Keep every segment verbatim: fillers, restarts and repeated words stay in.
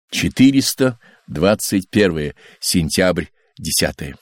четыреста двадцать первое. Сентябрь, десятое.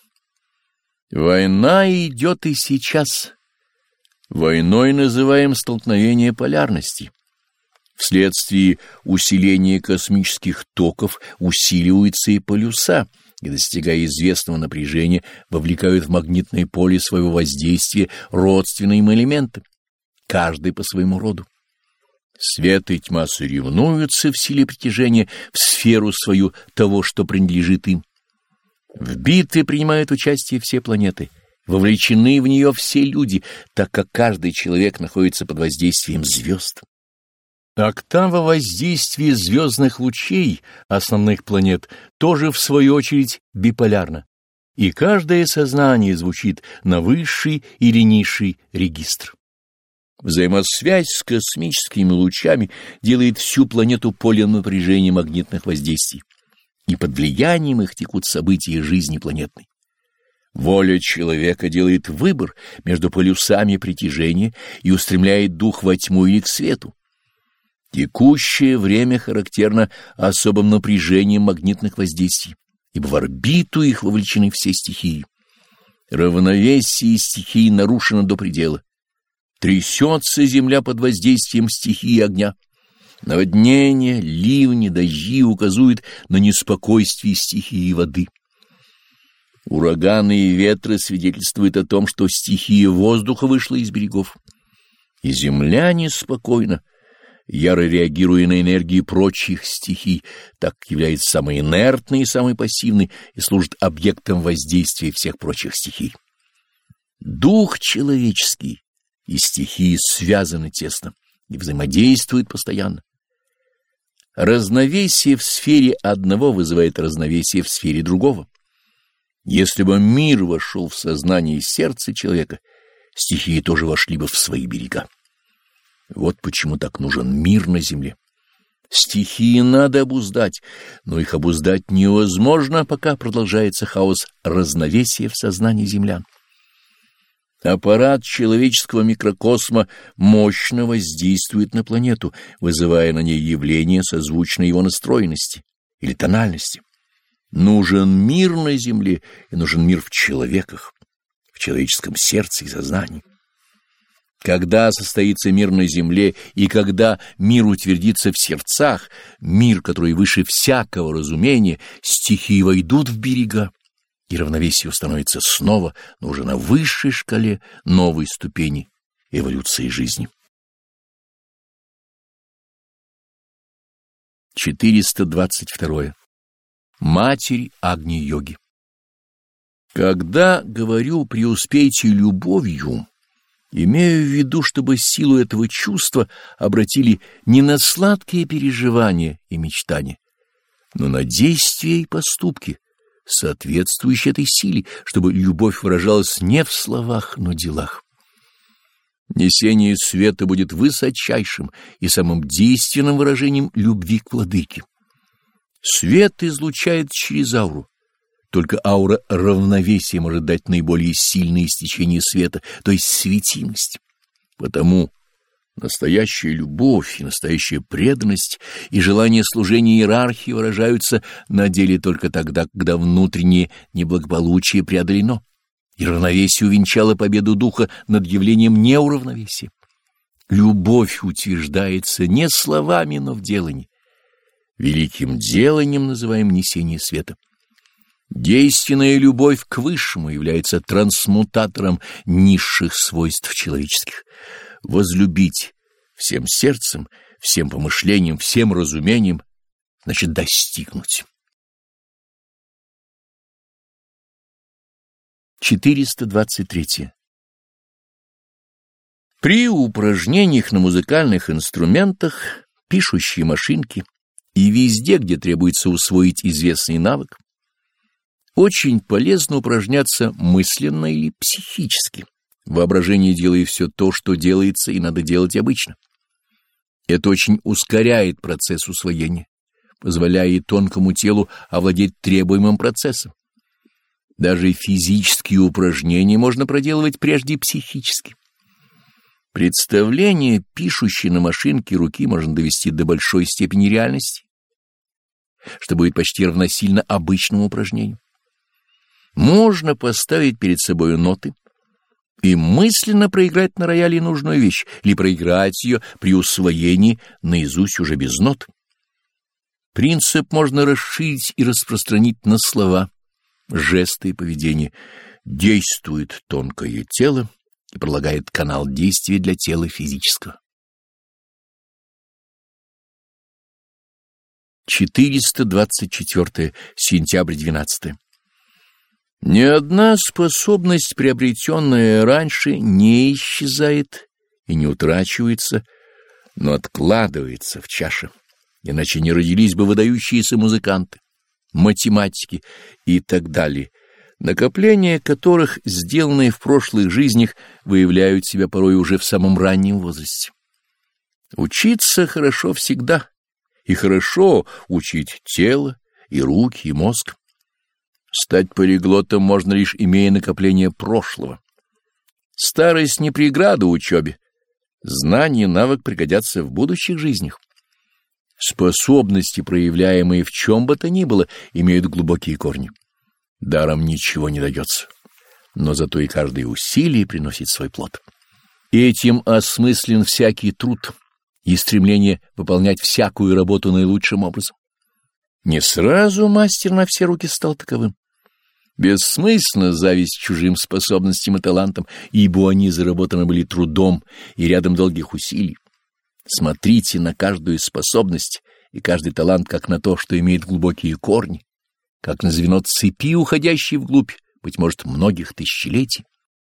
Война идет и сейчас. Войной называем столкновение полярностей. Вследствие усиления космических токов усиливаются и полюса, и, достигая известного напряжения, вовлекают в магнитное поле своего воздействия родственные им элементы, каждый по своему роду. Свет и тьма соревнуются в силе притяжения в сферу свою того, что принадлежит им. В битве принимают участие все планеты, вовлечены в нее все люди, так как каждый человек находится под воздействием звезд. Октава воздействия звездных лучей основных планет тоже, в свою очередь, биполярна, и каждое сознание звучит на высший или низший регистр. Взаимосвязь с космическими лучами делает всю планету полем напряжения магнитных воздействий, и под влиянием их текут события жизни планетной. Воля человека делает выбор между полюсами притяжения и устремляет дух во тьму или к свету. Текущее время характерно особым напряжением магнитных воздействий, ибо в орбиту их вовлечены все стихии. Равновесие стихий нарушено до предела. Трясется земля под воздействием стихии огня. Наводнения, ливни, дожди указывают на неспокойствие стихии воды. Ураганы и ветры свидетельствуют о том, что стихия воздуха вышла из берегов. И земля неспокойна, яро реагируя на энергии прочих стихий, так как является самой инертной и самой пассивной и служит объектом воздействия всех прочих стихий. Дух человеческий и стихии связаны тесно и взаимодействуют постоянно. Разновесие в сфере одного вызывает разновесие в сфере другого. Если бы мир вошел в сознание и сердце человека, стихии тоже вошли бы в свои берега. Вот почему так нужен мир на земле. Стихии надо обуздать, но их обуздать невозможно, пока продолжается хаос разновесия в сознании землян. Аппарат человеческого микрокосма мощно воздействует на планету, вызывая на ней явления, созвучные его настроенности или тональности. Нужен мир на земле, и нужен мир в человеках, в человеческом сердце и сознании. Когда состоится мир на земле, и когда мир утвердится в сердцах, мир, который выше всякого разумения, стихии войдут в берега, и равновесие установится снова, но уже на высшей шкале новой ступени эволюции жизни. четыреста двадцать второе. Матерь Агни-йоги. Когда говорю «преуспейте любовью», имею в виду, чтобы силу этого чувства обратили не на сладкие переживания и мечтания, но на действия и поступки, соответствующие этой силе, чтобы любовь выражалась не в словах, но в делах. Несение света будет высочайшим и самым действенным выражением любви к владыке. Свет излучает через ауру. Только аура равновесия может дать наиболее сильное истечение света, то есть светимость. Потому настоящая любовь и настоящая преданность и желание служения иерархии выражаются на деле только тогда, когда внутреннее неблагополучие преодолено, и равновесие увенчало победу духа над явлением неуравновесия. Любовь утверждается не словами, но в делании. Великим деланием называем несение света. Действенная любовь к высшему является трансмутатором низших свойств человеческих. Возлюбить всем сердцем, всем помышлением, всем разумением значит достигнуть. четыреста двадцать третье. При упражнениях на музыкальных инструментах, пишущей машинке и везде, где требуется усвоить известный навык, очень полезно упражняться мысленно или психически, воображение делая все то, что делается и надо делать обычно. Это очень ускоряет процесс усвоения, позволяя и тонкому телу овладеть требуемым процессом. Даже физические упражнения можно проделывать прежде психически. Представление, пишущей на машинке руки, можно довести до большой степени реальности. что будет почти равносильно обычному упражнению. Можно поставить перед собой ноты и мысленно проиграть на рояле нужную вещь, или проиграть ее при усвоении наизусть уже без нот. Принцип можно расширить и распространить на слова, жесты и поведение. Действует тонкое тело и пролагает канал действия для тела физического. четыреста двадцать четвёртое. Сентябрь двенадцатое. Ни одна способность, приобретенная раньше, не исчезает и не утрачивается, но откладывается в чаше, иначе не родились бы выдающиеся музыканты, математики и так далее, накопления которых, сделанные в прошлых жизнях, выявляют себя порой уже в самом раннем возрасте. Учиться хорошо всегда, и хорошо учить тело, и руки, и мозг. Стать полиглотом можно лишь имея накопление прошлого. Старость не преграда учебе. Знания и навык пригодятся в будущих жизнях. Способности, проявляемые в чем бы то ни было, имеют глубокие корни. Даром ничего не дается, но зато и каждое усилие приносит свой плод. Этим осмыслен всякий труд и стремление выполнять всякую работу наилучшим образом. Не сразу мастер на все руки стал таковым. Бессмысленна зависть чужим способностям и талантам, ибо они заработаны были трудом и рядом долгих усилий. Смотрите на каждую способность и каждый талант как на то, что имеет глубокие корни, как на звено цепи, уходящей вглубь, быть может, многих тысячелетий.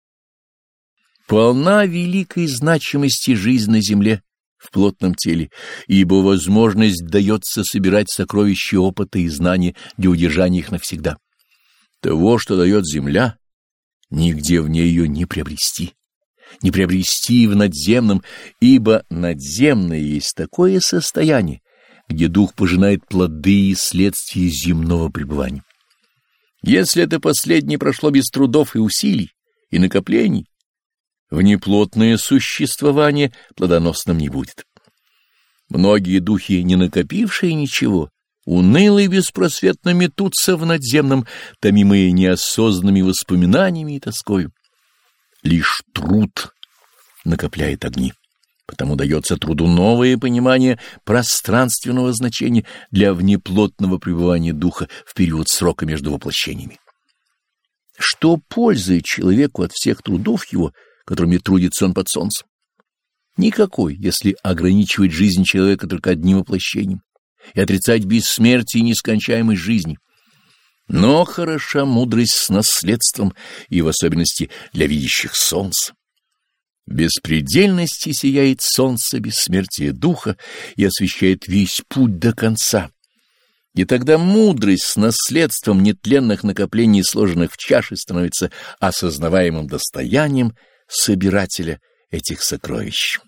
Полна великой значимости жизнь на земле в плотном теле, ибо возможность дается собирать сокровища опыта и знаний для удержания их навсегда. Того, что дает земля, нигде в ней ее не приобрести, не приобрести в надземном, ибо надземное есть такое состояние, где дух пожинает плоды и следствия земного пребывания. Если это последнее прошло без трудов и усилий, и накоплений, внеплотное существование плодоносным не будет. Многие духи, не накопившие ничего, уныло и беспросветно метутся в надземном, томимые неосознанными воспоминаниями и тоскою. Лишь труд накопляет огни, потому дается труду новое понимание пространственного значения для внеплотного пребывания духа в период срока между воплощениями. Что пользует человеку от всех трудов его, которыми трудится он под солнцем? Никакой, если ограничивать жизнь человека только одним воплощением и отрицать бессмертие и нескончаемость жизни. Но хороша мудрость с наследством, и в особенности для видящих солнце. В беспредельности сияет солнце бессмертия духа и освещает весь путь до конца. И тогда мудрость с наследством нетленных накоплений, сложенных в чаше, становится осознаваемым достоянием собирателя этих сокровищ.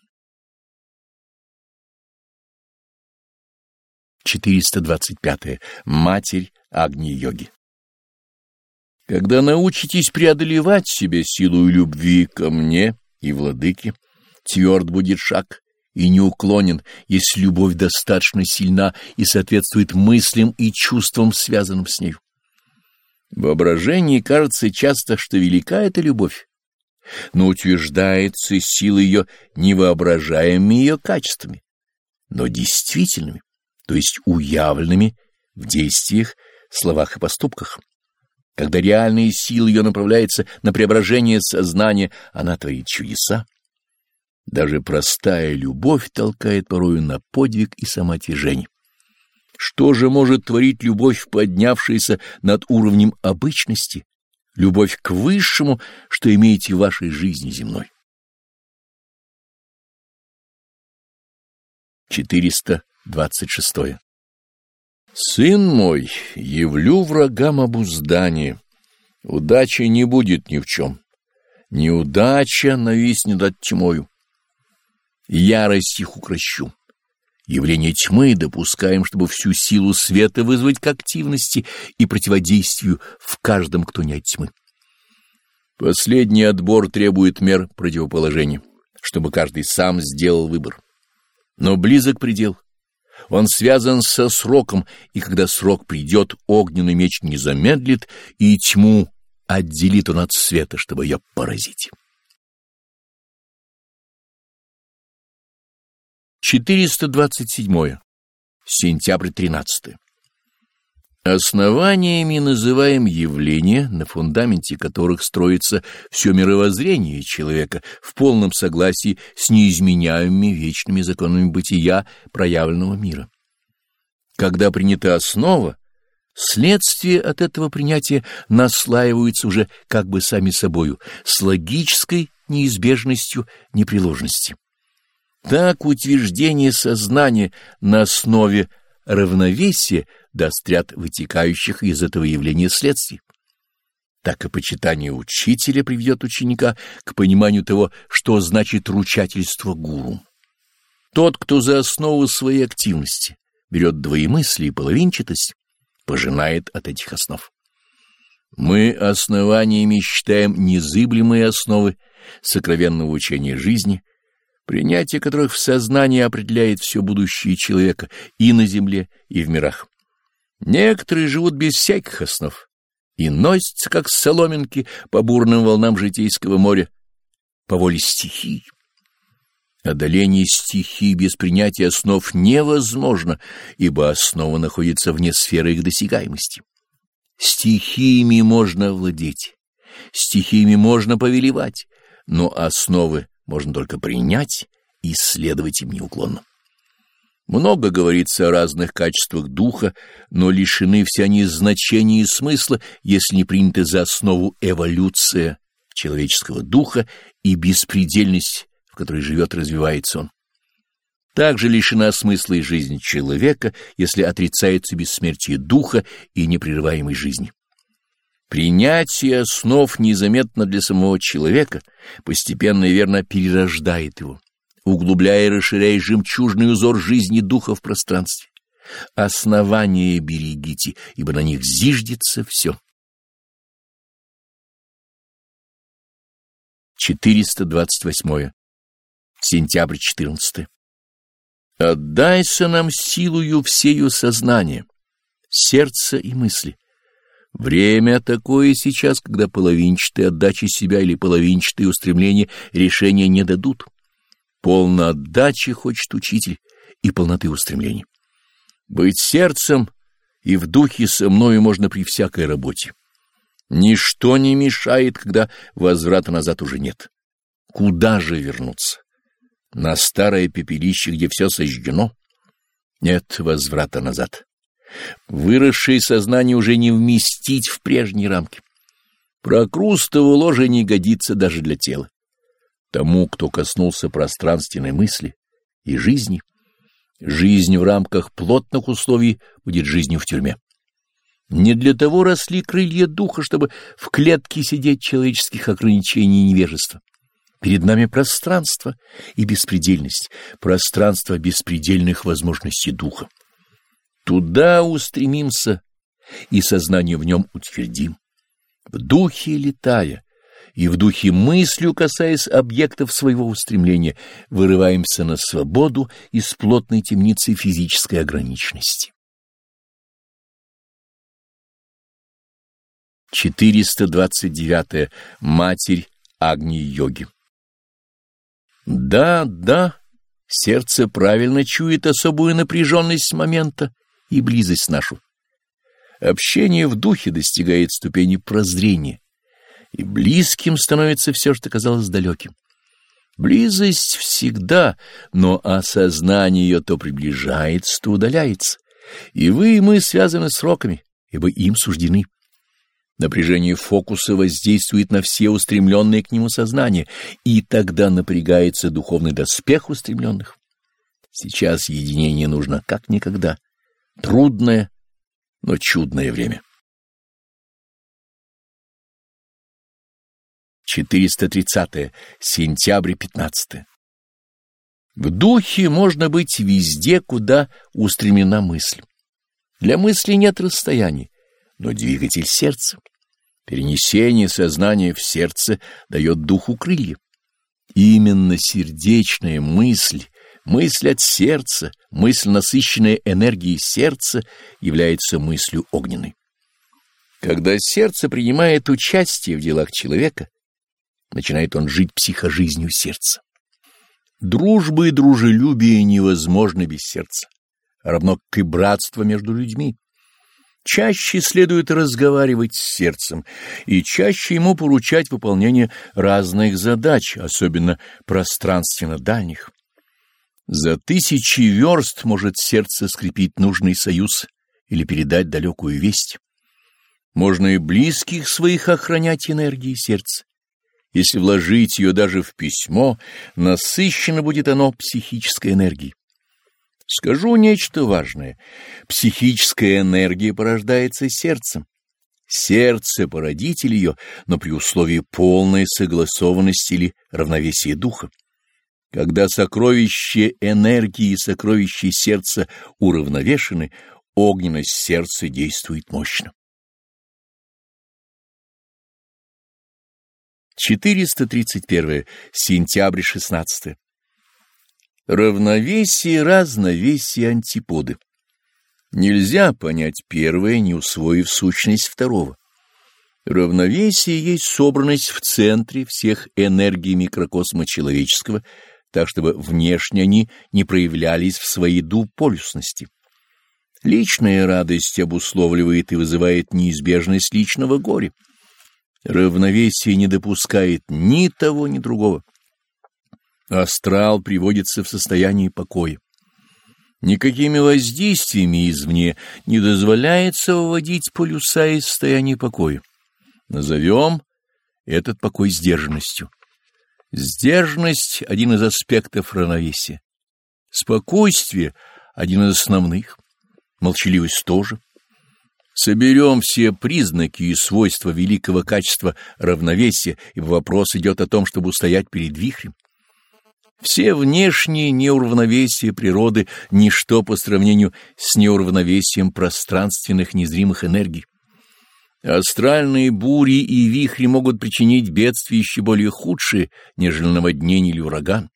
четыреста двадцать пятое. Матерь Агни-йоги. Когда научитесь преодолевать себя силой любви ко мне и владыке, тверд будет шаг и неуклонен, если любовь достаточно сильна и соответствует мыслям и чувствам, связанным с ней. В воображении кажется часто, что велика эта любовь, но утверждается сила ее невоображаемыми ее качествами, но действительными, то есть уявленными в действиях, словах и поступках. Когда реальная сила ее направляется на преображение сознания, она творит чудеса. Даже простая любовь толкает порою на подвиг и самоотвержение. Что же может творить любовь, поднявшаяся над уровнем обычности, любовь к высшему, что имеете в вашей жизни земной? четыреста двадцать шестое. Сын мой, явлю врагам обуздание. Удачи не будет ни в чем. Неудача нависнет над тьмою. Ярость их укрощу. Явление тьмы допускаем, чтобы всю силу света вызвать к активности и противодействию в каждом, кто не от тьмы. Последний отбор требует мер противоположения, чтобы каждый сам сделал выбор. Но близок предел. Он связан со сроком, и когда срок придет, огненный меч не замедлит, и тьму отделит он от света, чтобы ее поразить. четыреста двадцать седьмое. Сентябрь тринадцатое. Основаниями называем явления, на фундаменте которых строится все мировоззрение человека в полном согласии с неизменяемыми вечными законами бытия проявленного мира. Когда принята основа, следствия от этого принятия наслаиваются уже как бы сами собою, с логической неизбежностью непреложности. Так утверждение сознания на основе равновесия даст ряд вытекающих из этого явления следствий. Так и почитание учителя приведет ученика к пониманию того, что значит ручательство гуру. Тот, кто за основу своей активности берет двоемыслие и половинчатость, пожинает от этих основ. Мы основаниями считаем незыблемые основы сокровенного учения жизни, принятие которых в сознании определяет все будущее человека и на земле, и в мирах. Некоторые живут без всяких основ и носятся, как соломинки, по бурным волнам житейского моря, по воле стихий. Одоление стихий без принятия основ невозможно, ибо основа находится вне сферы их досягаемости. Стихиями можно владеть, стихиями можно повелевать, но основы можно только принять и следовать им неуклонно. Много говорится о разных качествах духа, но лишены все они значения и смысла, если не приняты за основу эволюция человеческого духа и беспредельность, в которой живет и развивается он. Также лишена смысла и жизнь человека, если отрицается бессмертие духа и непрерываемой жизни. Принятие основ незаметно для самого человека постепенно и верно перерождает его, углубляя и расширяя жемчужный узор жизни духа в пространстве. Основания берегите, ибо на них зиждется все. четыреста двадцать восьмое. Сентябрь четырнадцатое. Отдайся нам силою всею сознания, сердца и мысли. Время такое сейчас, когда половинчатые отдачи себя или половинчатые устремления решения не дадут. Полной отдачи хочет учитель и полноты устремлений. Быть сердцем и в духе со мною можно при всякой работе. Ничто не мешает, когда возврата назад уже нет. Куда же вернуться? На старое пепелище, где все сожжено? Нет возврата назад. Выросшее сознание уже не вместить в прежние рамки. Прокрустово ложе не годится даже для тела. Тому, кто коснулся пространственной мысли и жизни, жизнь в рамках плотных условий будет жизнью в тюрьме. Не для того росли крылья духа, чтобы в клетке сидеть человеческих ограничений и невежества. Перед нами пространство и беспредельность, пространство беспредельных возможностей духа. Туда устремимся и сознание в нем утвердим. В духе летая и в духе мыслью, касаясь объектов своего устремления, вырываемся на свободу из плотной темницы физической ограниченности. четыреста двадцать девятое. Матерь Агни-йоги. Да, да, сердце правильно чует особую напряженность момента и близость нашу. Общение в духе достигает ступени прозрения, и близким становится все, что казалось далеким. Близость всегда, но осознание ее то приближается, то удаляется, и вы и мы связаны сроками, ибо им суждены. Напряжение фокуса воздействует на все устремленные к нему сознания, и тогда напрягается духовный доспех устремленных. Сейчас единение нужно как никогда. Трудное, но чудное время. четыреста тридцатое. Сентябрь пятнадцатое. В духе можно быть везде, куда устремлена мысль. Для мысли нет расстояний, но двигатель сердца. Перенесение сознания в сердце дает духу крылья. Именно сердечная мысль Мысль от сердца, мысль, насыщенная энергией сердца, является мыслью огненной. Когда сердце принимает участие в делах человека, начинает он жить психожизнью сердца. Дружба и дружелюбие невозможны без сердца, равно как и братство между людьми. Чаще следует разговаривать с сердцем и чаще ему поручать выполнение разных задач, особенно пространственно дальних. За тысячи верст может сердце скрепить нужный союз или передать далекую весть. Можно и близких своих охранять энергией сердца. Если вложить ее даже в письмо, насыщено будет оно психической энергией. Скажу нечто важное. Психическая энергия порождается сердцем. Сердце — породитель ее, но при условии полной согласованности или равновесия духа. Когда сокровища энергии и сокровища сердца уравновешены, огненность сердца действует мощно. четыреста тридцать первое. Сентябрь шестнадцатое. Равновесие, разновесие, антиподы. Нельзя понять первое, не усвоив сущность второго. Равновесие есть собранность в центре всех энергий микрокосма человеческого, так чтобы внешне они не проявлялись в своей двуполюсности. Личная радость обусловливает и вызывает неизбежность личного горя. Равновесие не допускает ни того, ни другого. Астрал приводится в состояние покоя. Никакими воздействиями извне не дозволяется выводить полюса из состояния покоя. Назовем этот покой сдержанностью. Сдержанность — один из аспектов равновесия. Спокойствие — один из основных. Молчаливость тоже. Соберем все признаки и свойства великого качества равновесия, ибо вопрос идет о том, чтобы устоять перед вихрем. Все внешние неуравновесия природы — ничто по сравнению с неуравновесием пространственных незримых энергий. Астральные бури и вихри могут причинить бедствия еще более худшие, нежели наводнение или ураган.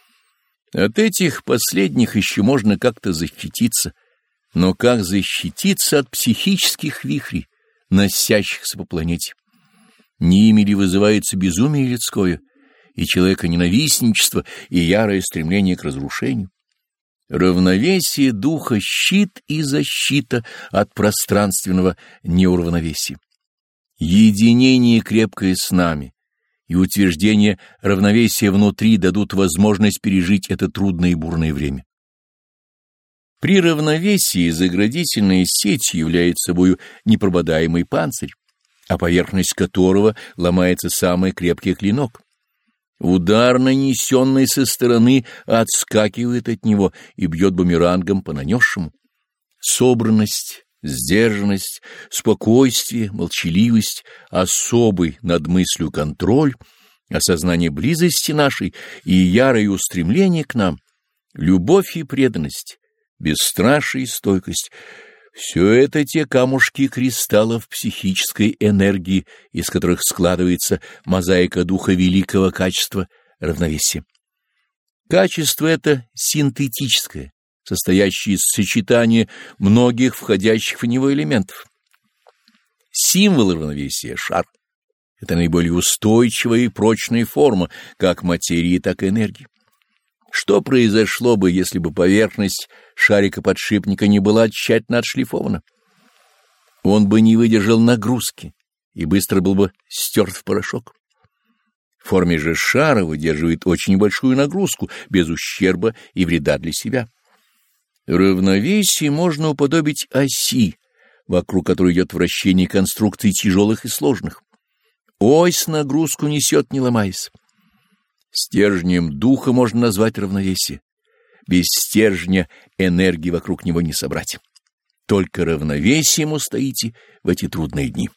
От этих последних еще можно как-то защититься, но как защититься от психических вихрей, носящихся по планете? Не ими ли вызывается безумие людское, и человеконенавистничество, и ярое стремление к разрушению? Равновесие духа — щит и защита от пространственного неуравновесия. Единение крепкое с нами и утверждение равновесия внутри дадут возможность пережить это трудное и бурное время. При равновесии заградительная сеть является собою непрободаемый панцирь, а поверхность которого ломается самый крепкий клинок. Удар, нанесенный со стороны, отскакивает от него и бьет бумерангом по нанесшему. Собранность, сдержанность, спокойствие, молчаливость, особый над мыслью контроль, осознание близости нашей и ярое устремление к нам, любовь и преданность, бесстрашие и стойкость — все это те камушки кристаллов психической энергии, из которых складывается мозаика духа великого качества равновесия. Качество это синтетическое, состоящее из сочетания многих входящих в него элементов. Символ равновесия — шар. Это наиболее устойчивая и прочная форма как материи, так и энергии. Что произошло бы, если бы поверхность шарика-подшипника не была тщательно отшлифована? Он бы не выдержал нагрузки и быстро был бы стерт в порошок. В форме же шара выдерживает очень большую нагрузку, без ущерба и вреда для себя. Равновесие можно уподобить оси, вокруг которой идет вращение конструкций тяжелых и сложных. Ось нагрузку несет, не ломаясь. Стержнем духа можно назвать равновесие. Без стержня энергии вокруг него не собрать. Только равновесием устоите в эти трудные дни.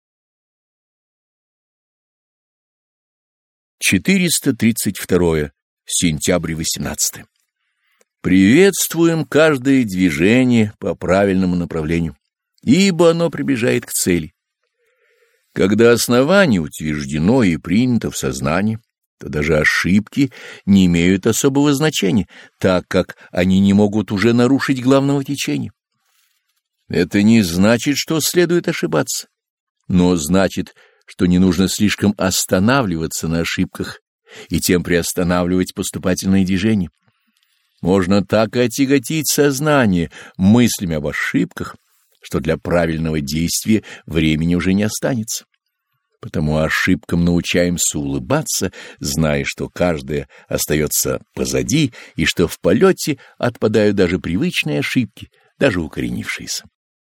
четыреста тридцать второе. Сентябрь восемнадцатое. Приветствуем каждое движение по правильному направлению, ибо оно приближает к цели. Когда основание утверждено и принято в сознании, то даже ошибки не имеют особого значения, так как они не могут уже нарушить главного течения. Это не значит, что следует ошибаться, но значит, что не нужно слишком останавливаться на ошибках и тем приостанавливать поступательные движения. Можно так отяготить сознание мыслями об ошибках, что для правильного действия времени уже не останется. Потому ошибкам научаемся улыбаться, зная, что каждая остается позади и что в полете отпадают даже привычные ошибки, даже укоренившиеся.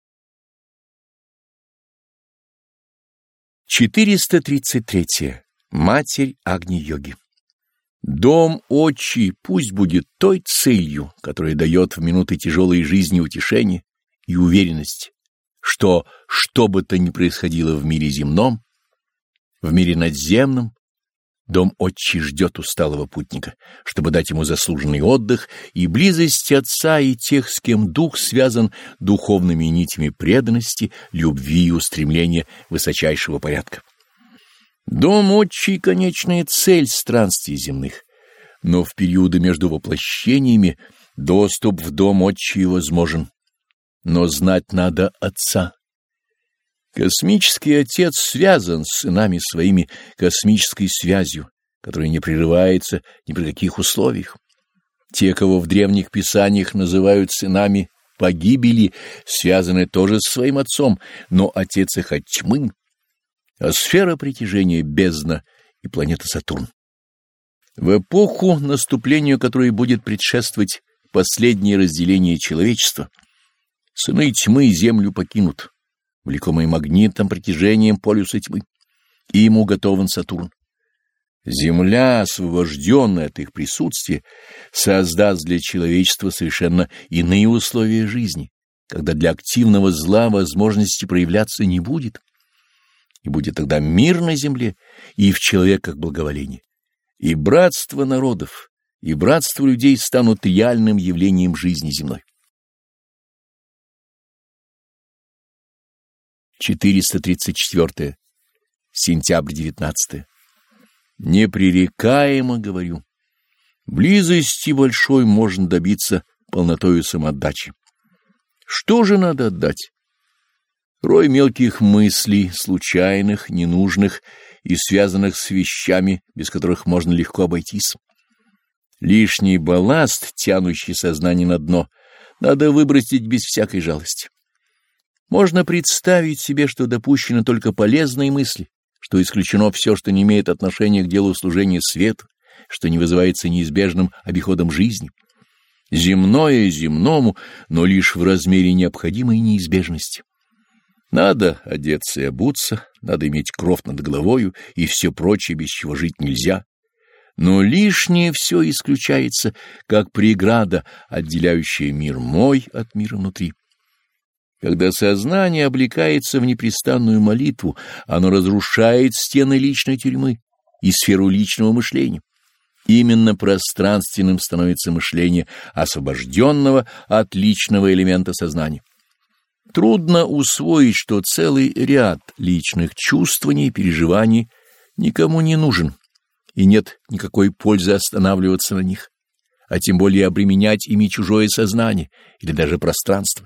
четыреста тридцать три. Матерь Агни-йоги. Дом отчий пусть будет той целью, которая дает в минуты тяжелой жизни утешение и уверенность, что, что бы то ни происходило в мире земном, в мире надземном, дом отчий ждет усталого путника, чтобы дать ему заслуженный отдых и близость Отца и тех, с кем дух связан духовными нитями преданности, любви и устремления высочайшего порядка. Дом отчий — конечная цель странствий земных, но в периоды между воплощениями доступ в дом отчий возможен, но знать надо Отца. Космический Отец связан с сынами своими космической связью, которая не прерывается ни при каких условиях. Те, кого в древних писаниях называют сынами погибели, связаны тоже с своим Отцом, но Отец их от тьмы, а сфера притяжения — бездна и планета Сатурн. В эпоху, наступлению которой будет предшествовать последнее разделение человечества, сыны тьмы землю покинут, влекомые магнитным притяжением полюса тьмы, и ему готовен Сатурн. Земля, освобожденная от их присутствия, создаст для человечества совершенно иные условия жизни, когда для активного зла возможности проявляться не будет, и будет тогда мир на земле и в человеках благоволение, и братство народов, и братство людей станут реальным явлением жизни земной. четыреста тридцать четыре. Сентябрь девятнадцатое. Непререкаемо говорю, близости большой можно добиться полнотою самоотдачи. Что же надо отдать? Рой мелких мыслей, случайных, ненужных и связанных с вещами, без которых можно легко обойтись. Лишний балласт, тянущий сознание на дно, надо выбросить без всякой жалости. Можно представить себе, что допущены только полезные мысли, что исключено все, что не имеет отношения к делу служения свету, что не вызывается неизбежным обиходом жизни. Земное земному, но лишь в размере необходимой неизбежности. Надо одеться и обуться, надо иметь кров над головою и все прочее, без чего жить нельзя. Но лишнее все исключается, как преграда, отделяющая мир мой от мира внутри. Когда сознание облекается в непрестанную молитву, оно разрушает стены личной тюрьмы и сферу личного мышления. Именно пространственным становится мышление освобожденного от личного элемента сознания. Трудно усвоить, что целый ряд личных чувствований и переживаний никому не нужен, и нет никакой пользы останавливаться на них, а тем более обременять ими чужое сознание или даже пространство.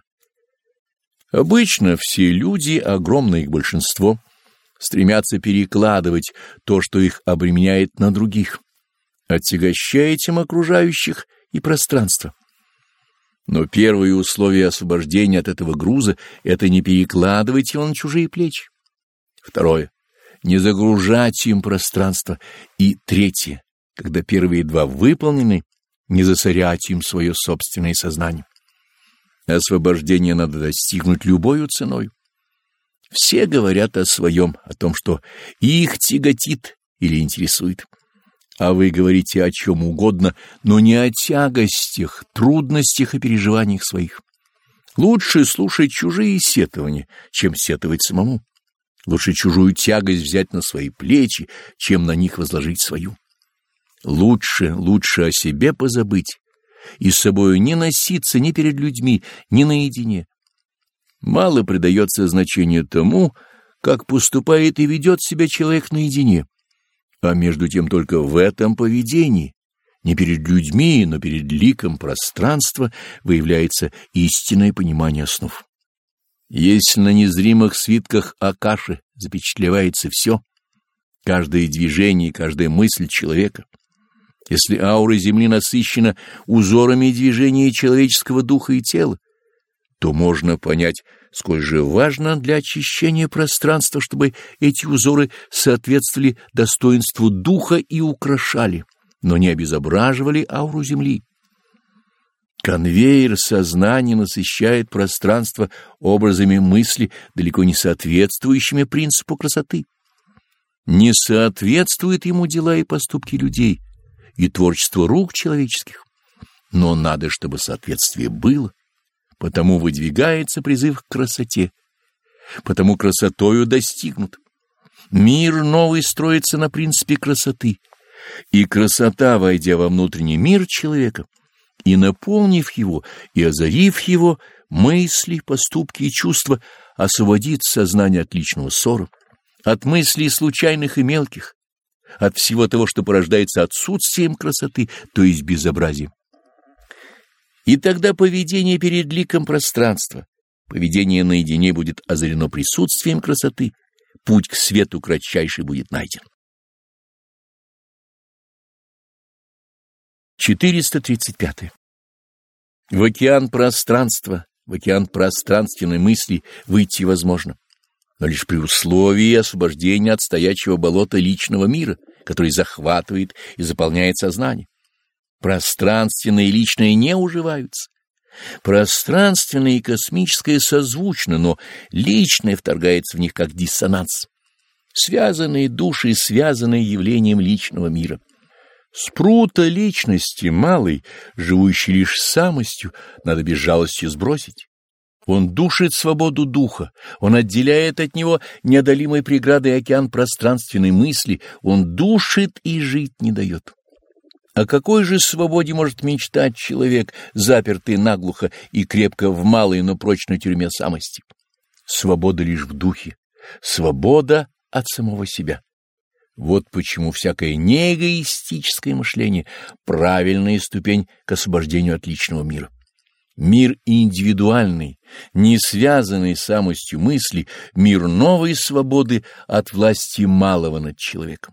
Обычно все люди, огромное их большинство, стремятся перекладывать то, что их обременяет, на других, отягощая этим окружающих и пространство. Но первое условие освобождения от этого груза — это не перекладывать его на чужие плечи. Второе — не загружать им пространство. И третье — когда первые два выполнены, не засорять им свое собственное сознание. Освобождение надо достигнуть любою ценой. Все говорят о своем, о том, что их тяготит или интересует. А вы говорите о чем угодно, но не о тягостях, трудностях и переживаниях своих. Лучше слушать чужие сетования, чем сетовать самому. Лучше чужую тягость взять на свои плечи, чем на них возложить свою. Лучше, лучше о себе позабыть и с собою не носиться ни перед людьми, ни наедине. Мало придается значения тому, как поступает и ведет себя человек наедине, А между тем только в этом поведении, не перед людьми, но перед ликом пространства, выявляется истинное понимание основ. Если на незримых свитках Акаши запечатлевается все, каждое движение, каждая мысль человека, если аура Земли насыщена узорами движения человеческого духа и тела, то можно понять, сколь же важно для очищения пространства, чтобы эти узоры соответствовали достоинству духа и украшали, но не обезображивали ауру Земли. Конвейер сознания насыщает пространство образами мысли, далеко не соответствующими принципу красоты. Не соответствуют ему дела и поступки людей и творчество рук человеческих, но надо, чтобы соответствие было. Потому выдвигается призыв к красоте, потому красотою достигнут. Мир новый строится на принципе красоты, и красота, войдя во внутренний мир человека, и наполнив его, и озарив его, мысли, поступки и чувства, освободит сознание от личного ссора, от мыслей случайных и мелких, от всего того, что порождается отсутствием красоты, то есть безобразием. И тогда поведение перед ликом пространства, поведение наедине будет озарено присутствием красоты, путь к свету кратчайший будет найден. четыреста тридцать пятое. В океан пространства, в океан пространственной мысли выйти возможно, но лишь при условии освобождения от стоячего болота личного мира, который захватывает и заполняет сознание. Пространственное и личное не уживаются. Пространственное и космическое созвучно, но личное вторгается в них как диссонанс. Связанные души, связанные явлением личного мира. С прута личности малой, живущей лишь самостью, надо без жалости сбросить. Он душит свободу духа, он отделяет от него неодолимой преградой океан пространственной мысли, он душит и жить не дает. О какой же свободе может мечтать человек, запертый наглухо и крепко в малой, но прочной тюрьме самости? Свобода лишь в духе, свобода от самого себя. Вот почему всякое неэгоистическое мышление — правильная ступень к освобождению от личного мира. Мир индивидуальный, не связанный самостью мысли, мир новой свободы от власти малого над человеком.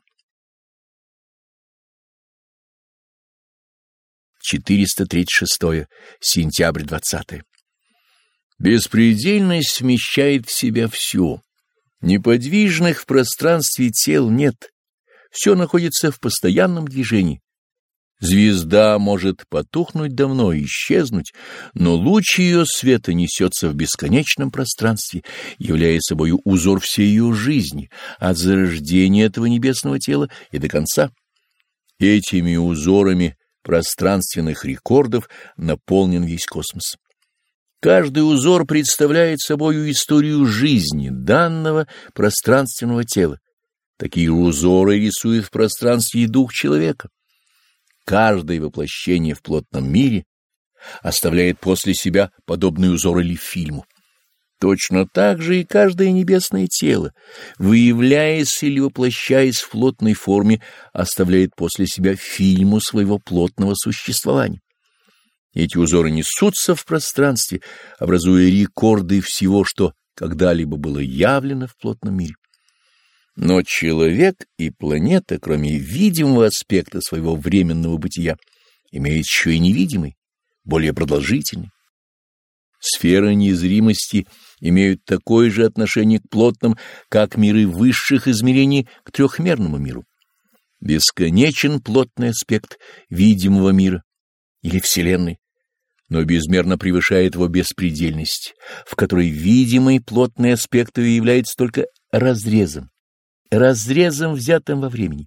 четыреста тридцать шестое. Сентябрь двадцатое. Беспредельность вмещает в себя все. Неподвижных в пространстве тел нет. Все находится в постоянном движении. Звезда может потухнуть давно и исчезнуть, но луч ее света несется в бесконечном пространстве, являя собою узор всей ее жизни, от зарождения этого небесного тела и до конца. Этими узорами пространственных рекордов наполнен весь космос. Каждый узор представляет собою историю жизни данного пространственного тела. Такие узоры рисует в пространстве и дух человека. Каждое воплощение в плотном мире оставляет после себя подобные узоры ли фильму. Точно так же и каждое небесное тело, выявляясь или воплощаясь в плотной форме, оставляет после себя фильму своего плотного существования. Эти узоры несутся в пространстве, образуя рекорды всего, что когда-либо было явлено в плотном мире. Но человек и планета, кроме видимого аспекта своего временного бытия, имеют еще и невидимый, более продолжительный. Сферы незримости имеют такое же отношение к плотным, как миры высших измерений к трехмерному миру. Бесконечен плотный аспект видимого мира или Вселенной, но безмерно превышает его беспредельность, в которой видимый плотный аспект является только разрезом, разрезом, взятым во времени.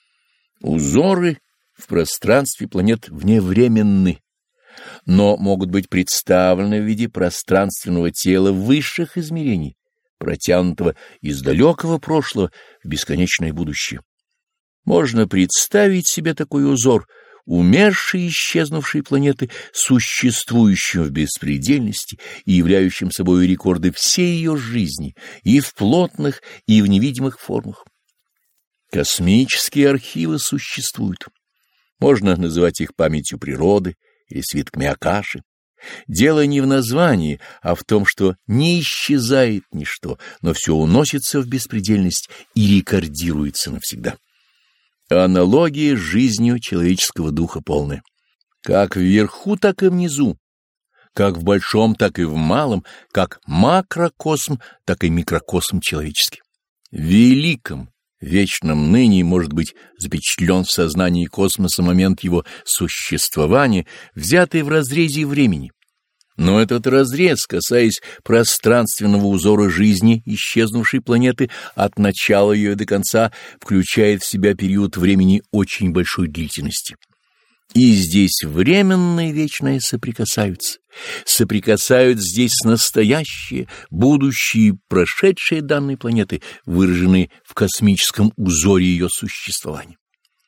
Узоры в пространстве планет вневременны, но могут быть представлены в виде пространственного тела высших измерений, протянутого из далекого прошлого в бесконечное будущее. Можно представить себе такой узор умершей и исчезнувшей планеты, существующим в беспредельности и являющим собой рекорды всей ее жизни и в плотных, и в невидимых формах. Космические архивы существуют. Можно называть их памятью природы или свитками Акаши. Дело не в названии, а в том, что не исчезает ничто, но все уносится в беспредельность и рекордируется навсегда. Аналогия с жизнью человеческого духа полная. Как вверху, так и внизу. Как в большом, так и в малом, как макрокосм, так и микрокосм человеческий. В великом, вечном ныне может быть запечатлен в сознании космоса момент его существования, взятый в разрезе времени. Но этот разрез, касаясь пространственного узора жизни исчезнувшей планеты от начала ее до конца, включает в себя период времени очень большой длительности. И здесь временное и вечное соприкасаются. Соприкасают здесь настоящее, будущее и прошедшее данной планеты, выраженные в космическом узоре ее существования.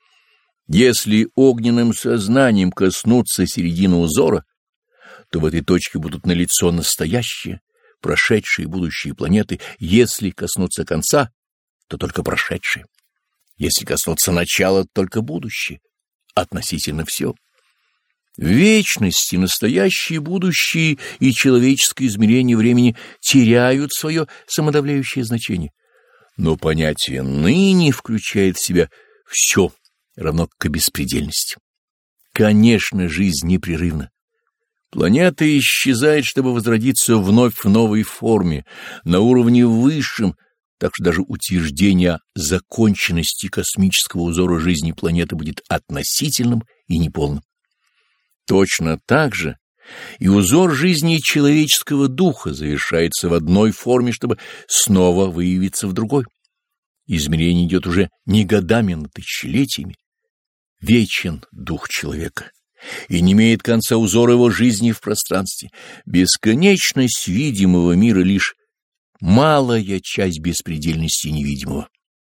Если огненным сознанием коснуться середины узора, то в этой точке будут налицо настоящее, прошедшие и будущие планеты. Если коснуться конца, то только прошедшие. Если коснуться начала, то только будущее. Относительно все. В вечности настоящее, будущее и человеческое измерение времени теряют свое самодавляющее значение. Но понятие «ныне» включает в себя все, равно как и беспредельность. Конечно, жизнь непрерывна. Планета исчезает, чтобы возродиться вновь в новой форме, на уровне высшем, так что даже утверждение о законченности космического узора жизни планеты будет относительным и неполным. Точно так же и узор жизни человеческого духа завершается в одной форме, чтобы снова выявиться в другой. Измерение идет уже не годами, но тысячелетиями. Вечен дух человека, и не имеет конца узор его жизни в пространстве. Бесконечность видимого мира — лишь малая часть беспредельности невидимого.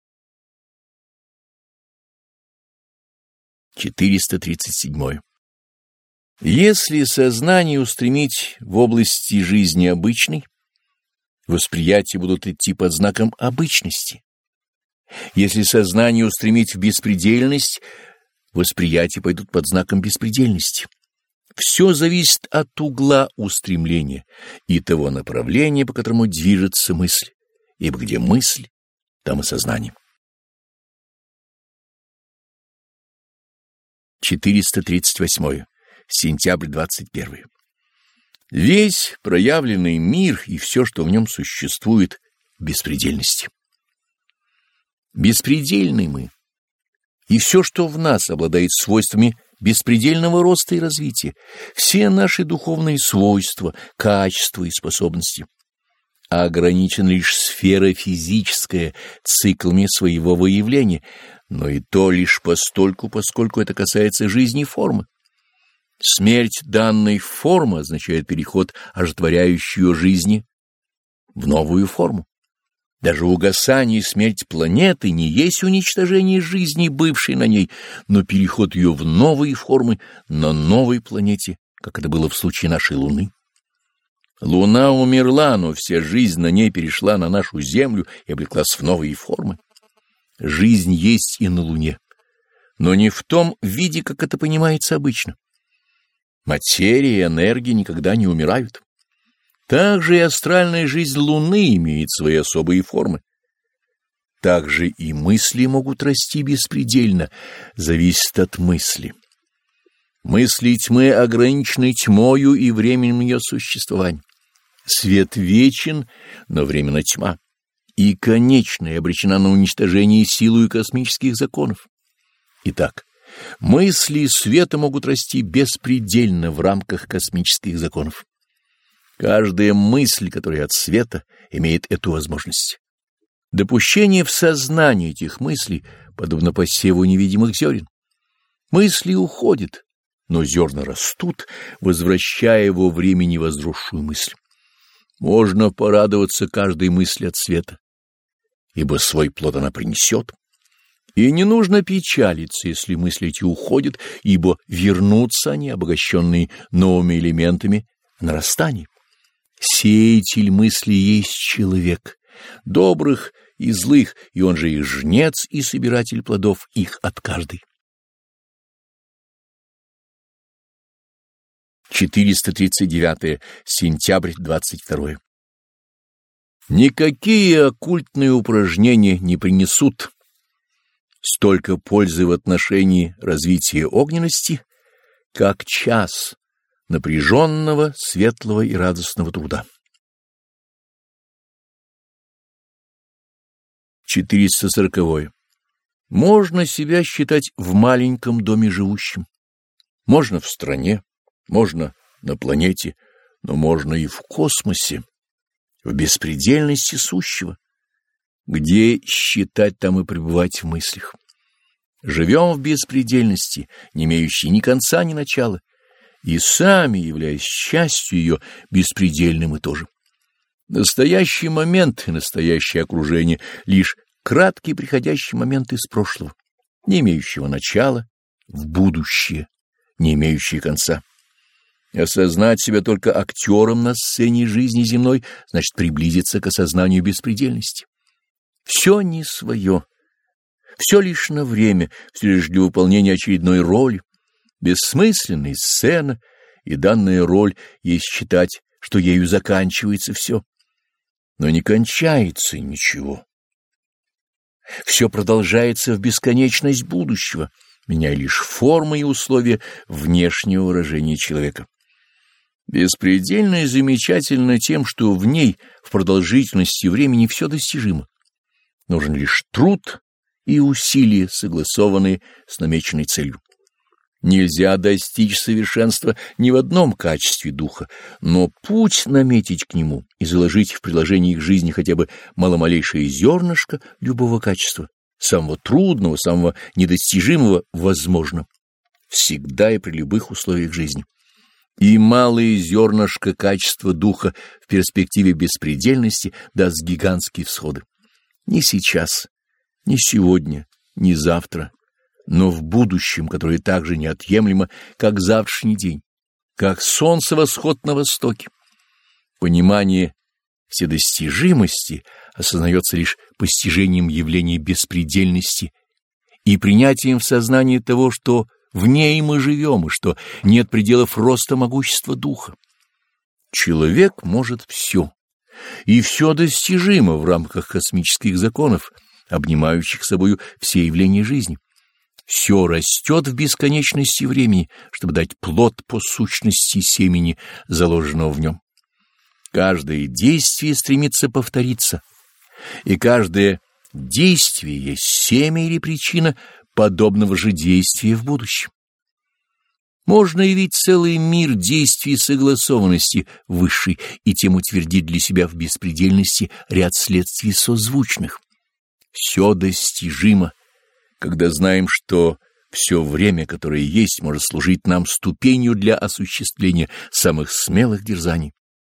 четыреста тридцать седьмое. Если сознание устремить в области жизни обычной, восприятия будут идти под знаком обычности. Если сознание устремить в беспредельность, восприятия пойдут под знаком беспредельности. Все зависит от угла устремления и того направления, по которому движется мысль, ибо где мысль, там и сознание. четыреста тридцать восьмое. Сентябрь двадцать первый. Весь проявленный мир и все, что в нем существует, в беспредельности. Беспредельны мы, и все, что в нас обладает свойствами беспредельного роста и развития, все наши духовные свойства, качества и способности. А ограничена лишь сфера физическая циклами своего выявления, но и то лишь постольку, поскольку это касается жизни формы. Смерть данной формы означает переход оживотворяющей ее жизни в новую форму. Даже угасание и смерть планеты не есть уничтожение жизни, бывшей на ней, но переход ее в новые формы на новой планете, как это было в случае нашей Луны. Луна умерла, но вся жизнь на ней перешла на нашу Землю и облеклась в новые формы. Жизнь есть и на Луне, но не в том виде, как это понимается обычно. Материя и энергия никогда не умирают. Также и астральная жизнь Луны имеет свои особые формы. Также и мысли могут расти беспредельно, зависит от мысли. Мысли тьмы ограничены тьмою и временем ее существования. Свет вечен, но временно тьма, и конечная обречена на уничтожение силой космических законов. Итак, мысли света могут расти беспредельно в рамках космических законов. Каждая мысль, которая от света, имеет эту возможность. Допущение в сознании этих мыслей подобно посеву невидимых зерен. Мысли уходят, но зерна растут, возвращая во времени возросшую мысль. Можно порадоваться каждой мысли от света, ибо свой плод она принесет. И не нужно печалиться, если мысли эти уходят, ибо вернутся они, обогащенные новыми элементами, в нарастании. Сеятель мысли есть человек, добрых и злых, и он же их жнец и собиратель плодов их от каждой. четыреста тридцать девятое. Сентябрь двадцать второе. Никакие оккультные упражнения не принесут столько пользы в отношении развития огненности, как час напряженного, светлого и радостного труда. четыреста сороковое. Можно себя считать в маленьком доме живущим. Можно в стране, можно на планете, но можно и в космосе, в беспредельности сущего. Где считать, там и пребывать в мыслях. Живем в беспредельности, не имеющей ни конца, ни начала, и сами, являясь частью ее, беспредельным и тоже. Настоящий момент и настоящее окружение — лишь краткий приходящий момент из прошлого, не имеющего начала, в будущее, не имеющее конца. Осознать себя только актером на сцене жизни земной значит приблизиться к осознанию беспредельности. Все не свое, все лишь на время, все лишь для выполнения очередной роли. Бессмысленная сцена, и данная роль есть считать, что ею заканчивается все. Но не кончается ничего. Все продолжается в бесконечность будущего, меняя лишь формы и условия внешнего выражения человека. Беспредельно и замечательно тем, что в ней в продолжительности времени все достижимо. Нужен лишь труд и усилия, согласованные с намеченной целью. Нельзя достичь совершенства ни в одном качестве духа, но путь наметить к нему и заложить в приложении к жизни хотя бы маломалейшее зернышко любого качества, самого трудного, самого недостижимого, возможно, всегда и при любых условиях жизни. И малое зернышко качества духа в перспективе беспредельности даст гигантские всходы. Не сейчас, не сегодня, не завтра, но в будущем, которое так же неотъемлемо, как завтрашний день, как солнце восход на востоке. Понимание вседостижимости осознается лишь постижением явления беспредельности и принятием в сознании того, что в ней мы живем, и что нет пределов роста могущества духа. Человек может все, и все достижимо в рамках космических законов, обнимающих собою все явления жизни. Все растет в бесконечности времени, чтобы дать плод по сущности семени, заложенного в нем. Каждое действие стремится повториться, и каждое действие есть семя или причина подобного же действия в будущем. Можно явить целый мир действий согласованности высшей и тем утвердить для себя в беспредельности ряд следствий созвучных. Все достижимо, когда знаем, что все время, которое есть, может служить нам ступенью для осуществления самых смелых дерзаний.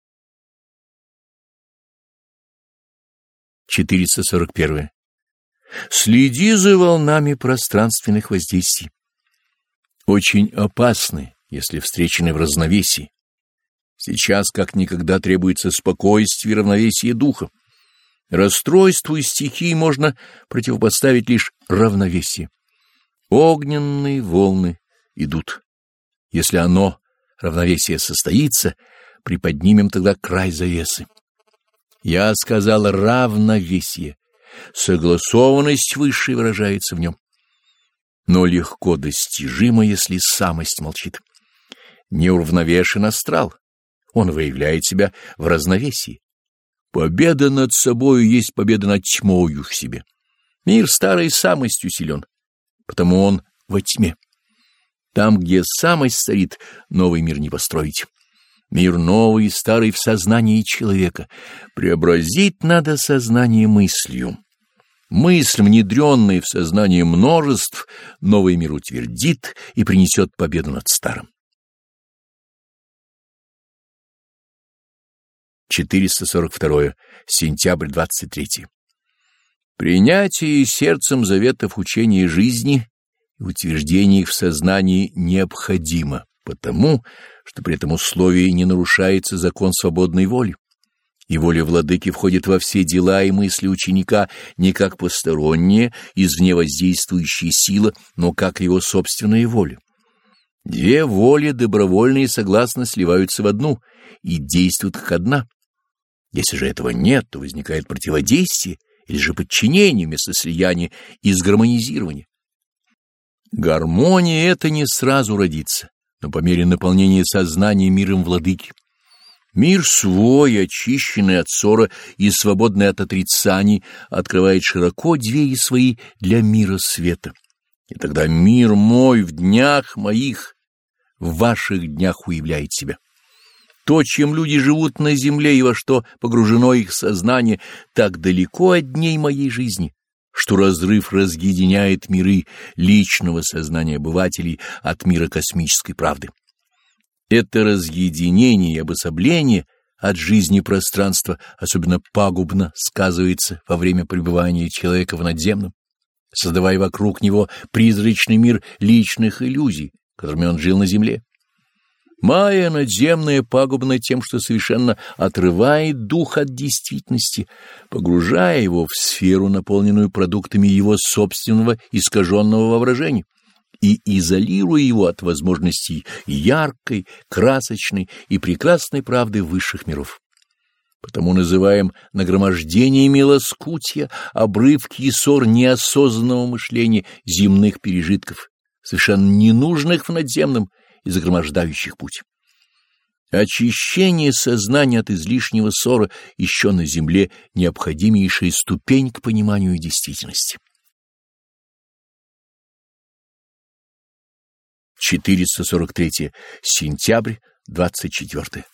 четыреста сорок первое. Следи за волнами пространственных воздействий. Очень опасны, если встречены в равновесии. Сейчас как никогда требуется спокойствие и равновесие духа. Расстройству стихий можно противопоставить лишь равновесие. Огненные волны идут. Если оно, равновесие, состоится, приподнимем тогда край завесы. Я сказал равновесие. Согласованность высшей выражается в нем. Но легко достижимо, если самость молчит. Неуравновешен астрал. Он выявляет себя в разновесии. Победа над собою есть победа над тьмою в себе. Мир старой самостью силен, потому он во тьме. Там, где самость царит, новый мир не построить. Мир новый и старый в сознании человека. Преобразить надо сознание мыслью. Мысль, внедренная в сознание множеств, новый мир утвердит и принесет победу над старым. четыреста сорок второе. Сентябрь двадцать третий. Принятие сердцем заветов учения жизни и утверждение их в сознании необходимо, потому что при этом условии не нарушается закон свободной воли. И воля владыки входит во все дела и мысли ученика не как посторонняя, извне воздействующая сила, но как его собственная воля. Две воли добровольно и согласно сливаются в одну и действуют как одна. Если же этого нет, то возникает противодействие или же подчинение вместо слияния и сгармонизирования. Гармония — это не сразу родится, но по мере наполнения сознания миром владыки. Мир свой, очищенный от ссора и свободный от отрицаний, открывает широко двери свои для мира света. И тогда мир мой в днях моих, в ваших днях уявляет себя. То, чем люди живут на земле и во что погружено их сознание, так далеко от дней моей жизни, что разрыв разъединяет миры личного сознания обывателей от мира космической правды. Это разъединение и обособление от жизни пространства особенно пагубно сказывается во время пребывания человека в надземном, создавая вокруг него призрачный мир личных иллюзий, которыми он жил на земле. Майя надземная пагубна тем, что совершенно отрывает дух от действительности, погружая его в сферу, наполненную продуктами его собственного искаженного воображения, и изолируя его от возможностей яркой, красочной и прекрасной правды высших миров. Потому называем нагромождениями лоскутья, обрывки и ссор неосознанного мышления земных пережитков, совершенно ненужных в надземном и загромождающих путь. Очищение сознания от излишнего ссора еще на земле — необходимейшая ступень к пониманию действительности. четыреста сорок третье. Сентябрь, двадцать четвёртое.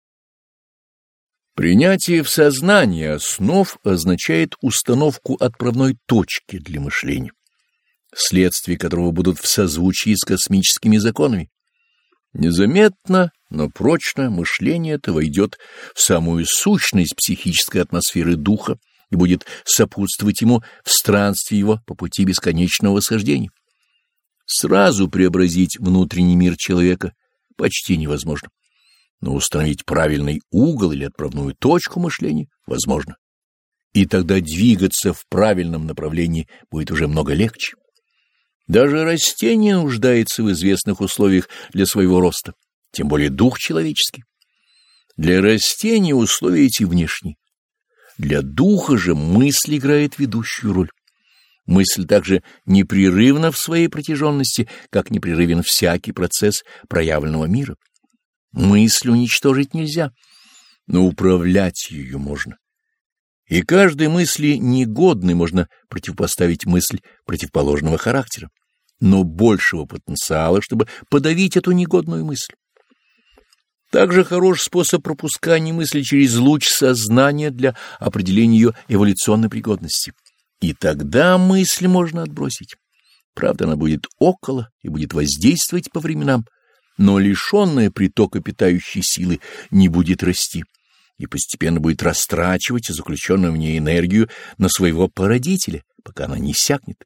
Принятие в сознании основ означает установку отправной точки для мышления, следствия которого будут в созвучии с космическими законами. Незаметно, но прочно мышление это войдет в самую сущность психической атмосферы духа и будет сопутствовать ему в странстве его по пути бесконечного восхождения. Сразу преобразить внутренний мир человека почти невозможно, но установить правильный угол или отправную точку мышления возможно. И тогда двигаться в правильном направлении будет уже много легче. Даже растение нуждается в известных условиях для своего роста, тем более дух человеческий. Для растения условия эти внешние. Для духа же мысль играет ведущую роль. Мысль также непрерывна в своей протяженности, как непрерывен всякий процесс проявленного мира. Мысль уничтожить нельзя, но управлять ее можно. И каждой мысли негодной можно противопоставить мысль противоположного характера, но большего потенциала, чтобы подавить эту негодную мысль. Также хорош способ пропускания мысли через луч сознания для определения ее эволюционной пригодности. И тогда мысль можно отбросить. Правда, она будет около и будет воздействовать по временам, но лишенная притока питающей силы не будет расти и постепенно будет растрачивать заключенную в ней энергию на своего породителя, пока она не иссякнет.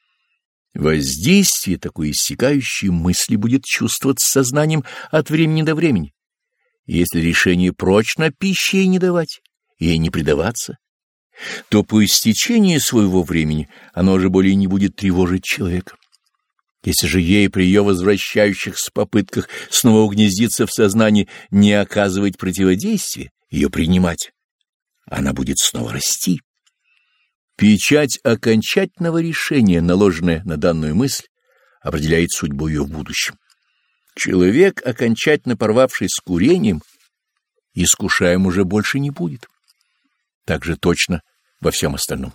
Воздействие такой иссякающей мысли будет чувствоваться сознанием от времени до времени. И если решение прочно пищи ей не давать, ей не предаваться, то по истечении своего времени оно уже более не будет тревожить человека. Если же ей при ее возвращающихся попытках снова угнездиться в сознании не оказывать противодействия, ее принимать, она будет снова расти. Печать окончательного решения, наложенная на данную мысль, определяет судьбу ее в будущем. Человек, окончательно порвавший с курением, искушаем уже больше не будет. Так же точно во всем остальном.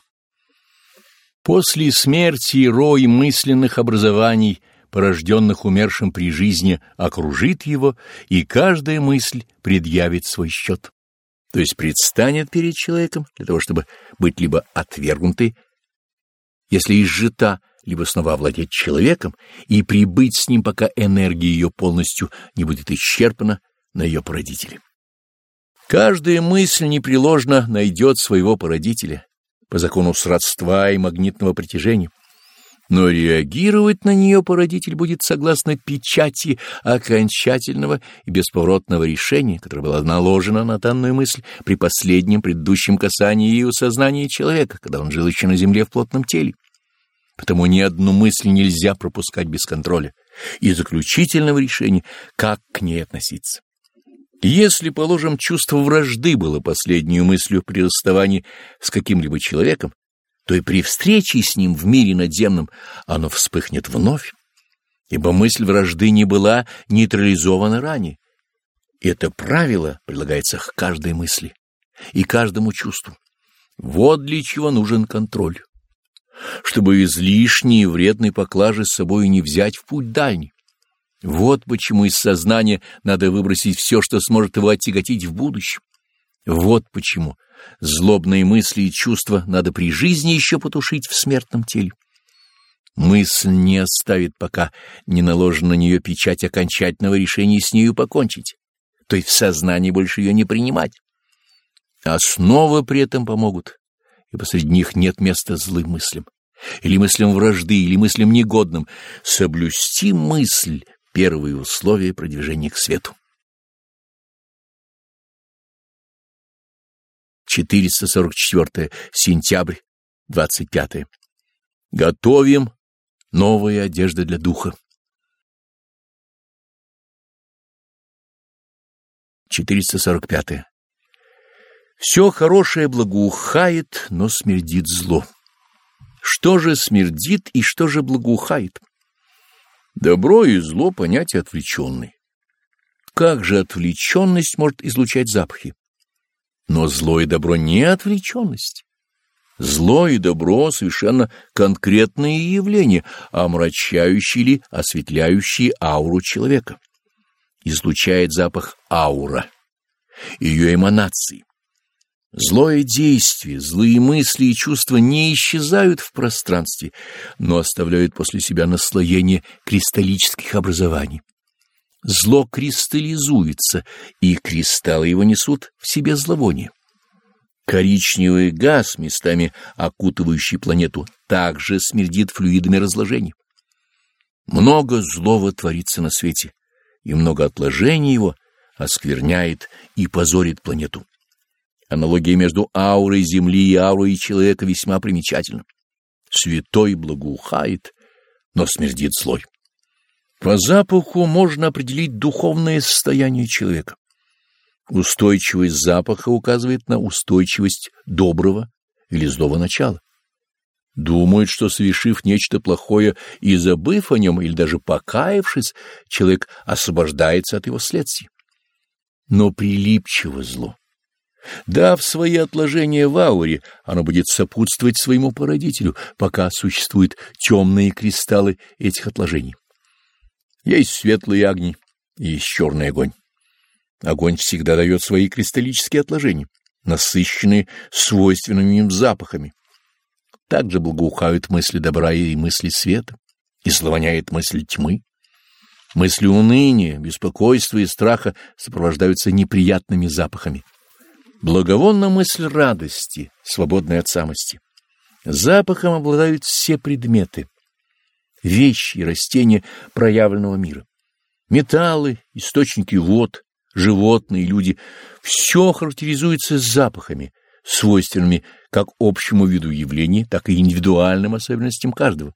После смерти рой мысленных образований, порожденных умершим при жизни, окружит его, и каждая мысль предъявит свой счет, то есть предстанет перед человеком для того, чтобы быть либо отвергнутой, если изжита, либо снова овладеть человеком и прибыть с ним, пока энергия ее полностью не будет исчерпана на ее породителе. Каждая мысль непреложно найдет своего породителя по закону сродства и магнитного притяжения. но реагировать на нее породитель будет согласно печати окончательного и бесповоротного решения, которое было наложено на данную мысль при последнем предыдущем касании ею сознания человека, когда он жил еще на земле в плотном теле. Потому ни одну мысль нельзя пропускать без контроля и заключительного решения, как к ней относиться. Если, положим, чувство вражды было последнюю мыслью при расставании с каким-либо человеком, то и при встрече с ним в мире надземном оно вспыхнет вновь, ибо мысль вражды не была нейтрализована ранее. Это правило прилагается к каждой мысли и каждому чувству. Вот для чего нужен контроль, чтобы излишней и вредной поклажи с собой не взять в путь дальний. Вот почему из сознания надо выбросить все, что сможет его оттяготить в будущем. Вот почему злобные мысли и чувства надо при жизни еще потушить в смертном теле. Мысль не оставит, пока не наложена на нее печать окончательного решения с нею покончить, то есть в сознании больше ее не принимать. Основы при этом помогут, ибо среди них нет места злым мыслям, или мыслям вражды, или мыслям негодным. Соблюсти мысль — первые условия продвижения к свету. четыреста сорок четвёртое. Сентябрь, двадцать пятое. Готовим новые одежды для духа. четыреста сорок пятое. Все хорошее благоухает, но смердит зло. Что же смердит и что же благоухает? Добро и зло — понятия отвлеченные. Как же отвлеченность может излучать запахи? Но зло и добро не отвлеченность. Зло и добро — совершенно конкретные явления, омрачающие или осветляющие ауру человека. Излучает запах аура, ее эманации. Злое действие, злые мысли и чувства не исчезают в пространстве, но оставляют после себя наслоение кристаллических образований. Зло кристаллизуется, и кристаллы его несут в себе зловоние. Коричневый газ, местами окутывающий планету, также смердит флюидами разложения. Много злого творится на свете, и много отложений его оскверняет и позорит планету. Аналогия между аурой Земли и аурой человека весьма примечательна. Святой благоухает, но смердит злой. По запаху можно определить духовное состояние человека. Устойчивость запаха указывает на устойчивость доброго или злого начала. Думают, что, совершив нечто плохое и забыв о нем, или даже покаявшись, человек освобождается от его следствий. Но прилипчиво зло. Дав свои отложения в ауре, оно будет сопутствовать своему породителю, пока существуют темные кристаллы этих отложений. Есть светлые огни и есть черный огонь. Огонь всегда дает свои кристаллические отложения, насыщенные свойственными им запахами. Также благоухают мысли добра и мысли света, и славоняет мысль тьмы. Мысли уныния, беспокойства и страха сопровождаются неприятными запахами. Благовонна мысль радости, свободной от самости. Запахом обладают все предметы, вещи и растения проявленного мира. Металлы, источники вод, животные, люди — все характеризуется запахами, свойственными как общему виду явлений, так и индивидуальным особенностям каждого.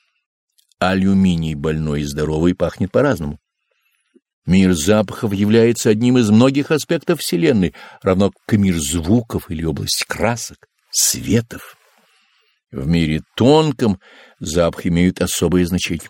Алюминий больной и здоровый пахнет по-разному. Мир запахов является одним из многих аспектов Вселенной, равно как и мир звуков или область красок, светов. В мире тонком запахи имеют особое значение.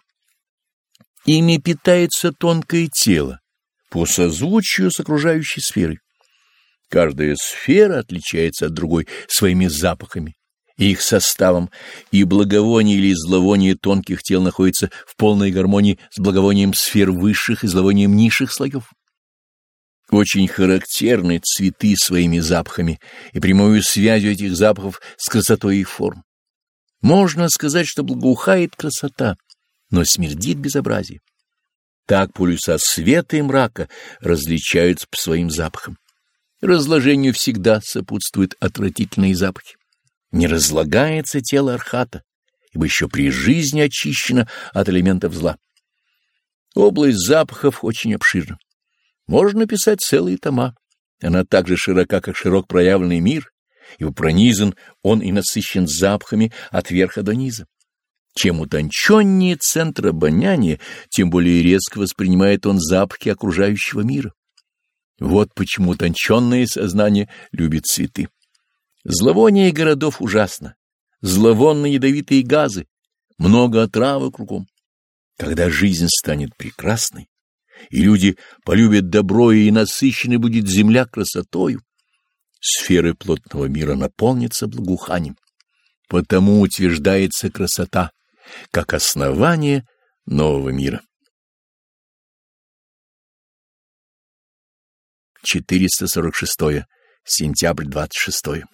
Ими питается тонкое тело по созвучию с окружающей сферой. Каждая сфера отличается от другой своими запахами и их составом, и благовоние или зловоние тонких тел находится в полной гармонии с благовонием сфер высших и зловонием низших слоев. Очень характерны цветы своими запахами и прямою связью этих запахов с красотой их форм. Можно сказать, что благоухает красота, но смердит безобразие. Так полюса света и мрака различаются по своим запахам. Разложению всегда сопутствуют отвратительные запахи. Не разлагается тело архата, ибо еще при жизни очищена от элементов зла. Область запахов очень обширна. Можно писать целые тома. Она так же широка, как широк проявленный мир, ибо пронизан он и насыщен запахами от верха до низа. Чем утонченнее центр обоняния, тем более резко воспринимает он запахи окружающего мира. Вот почему утонченное сознание любит цветы. Зловоние городов ужасно, зловонные ядовитые газы, много отравы кругом. Когда жизнь станет прекрасной, и люди полюбят добро, и насыщенной будет земля красотою, сферы плотного мира наполнятся благоуханием. Потому утверждается красота как основание нового мира. четыреста сорок шестое. Сентябрь двадцать шестое.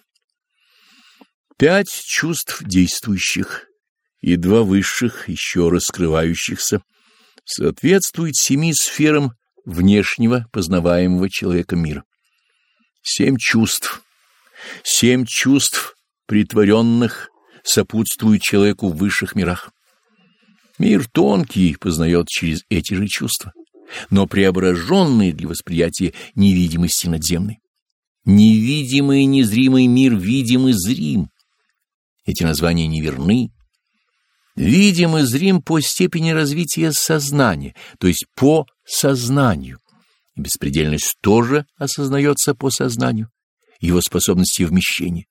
Пять чувств действующих и два высших, еще раскрывающихся, соответствует семи сферам внешнего познаваемого человеком мира. Семь чувств, семь чувств притворенных сопутствуют человеку в высших мирах. Мир тонкий познает через эти же чувства, но преображенный для восприятия невидимости надземной. Невидимый и незримый мир видим и зрим. Эти названия неверны. Видим и зрим по степени развития сознания, то есть по сознанию. И беспредельность тоже осознается по сознанию, его способности вмещения.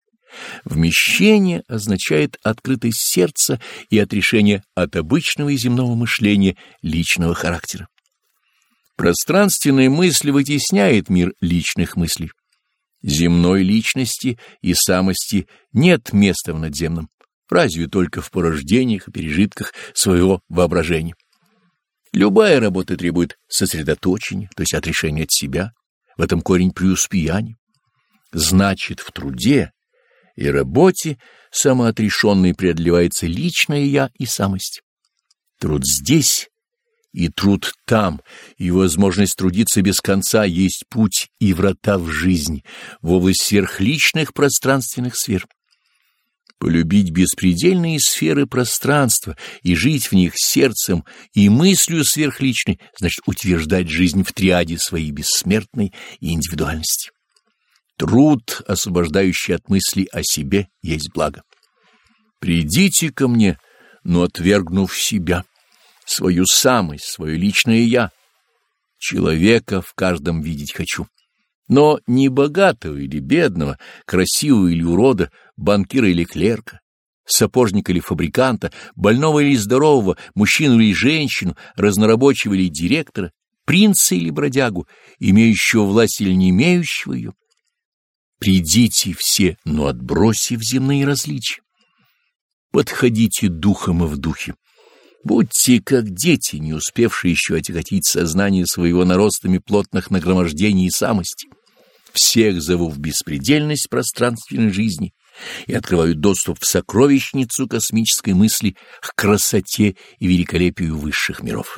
Вмещение означает открытость сердца и отрешение от обычного и земного мышления личного характера. Пространственная мысль вытесняет мир личных мыслей. Земной личности и самости нет места в надземном, разве только в порождениях и пережитках своего воображения. Любая работа требует сосредоточения, то есть отрешения от себя, в этом корень преуспеяния. Значит, в труде и работе самоотрешенной преодолевается личное «я» и самость. Труд здесь и труд там, и возможность трудиться без конца есть путь и врата в жизнь, в область сверхличных пространственных сфер. Полюбить беспредельные сферы пространства и жить в них сердцем и мыслью сверхличной, значит утверждать жизнь в триаде своей бессмертной и индивидуальности. Труд, освобождающий от мыслей о себе, есть благо. Придите ко мне, но отвергнув себя, свою самость, свое личное «я». Человека в каждом видеть хочу. Но не богатого или бедного, красивого или урода, банкира или клерка, сапожника или фабриканта, больного или здорового, мужчину или женщину, разнорабочего или директора, принца или бродягу, имеющего власть или не имеющего ее. Придите все, но отбросив земные различия. Подходите духом и в духе. Будьте как дети, не успевшие еще отяготить сознание своего наростами плотных нагромождений и самости. Всех зову в беспредельность пространственной жизни и открываю доступ в сокровищницу космической мысли к красоте и великолепию высших миров.